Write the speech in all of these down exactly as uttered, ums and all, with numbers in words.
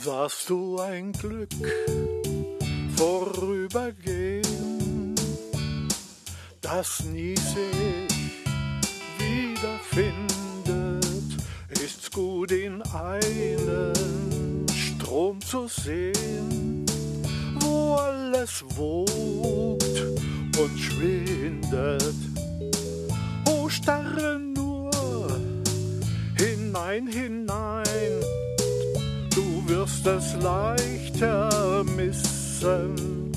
sahst du ein Glück vorübergehen, das nie sich wiederfindet, ist's gut in einen Strom zu sehen, wo alles wogt und schwindet. O starre nur hinein, hinein, du wirst es leichter missen,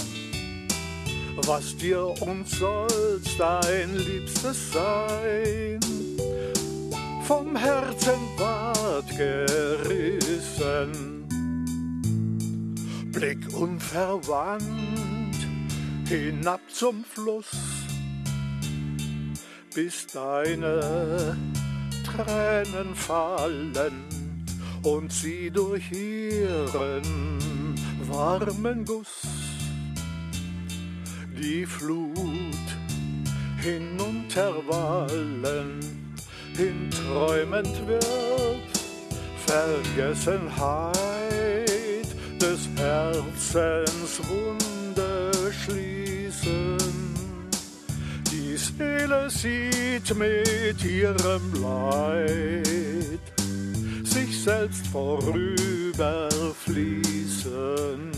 was dir und soll's dein Liebstes sein, vom Herzen ward gerissen. Blick unverwandt hinab zum Fluss, bis deine Tränen fallen und sie durch ihren warmen Guss die Flut hinunterwallen, hin träumend wird Vergessenheit des Herzens Wunde schließen. Die Seele sieht mit ihrem Leid sich selbst vorüberfließen.